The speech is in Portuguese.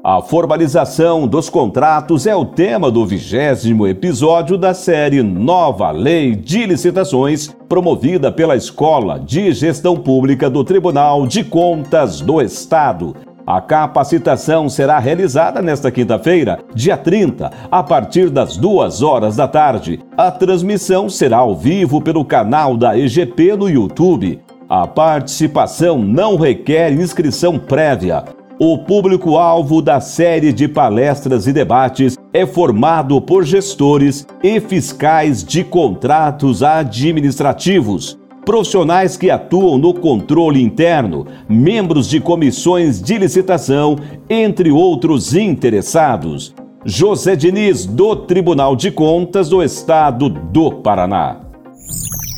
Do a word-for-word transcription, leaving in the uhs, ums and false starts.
A formalização dos contratos é o tema do vigésimo episódio da série Nova Lei de Licitações, promovida pela Escola de Gestão Pública do Tribunal de Contas do Estado. A capacitação será realizada nesta quinta-feira, dia trinta, a partir das duas horas da tarde. A transmissão será ao vivo pelo canal da E G P no YouTube. A participação não requer inscrição prévia. O público-alvo da série de palestras e debates é formado por gestores e fiscais de contratos administrativos, profissionais que atuam no controle interno, membros de comissões de licitação, entre outros interessados. José Diniz, do Tribunal de Contas do Estado do Paraná.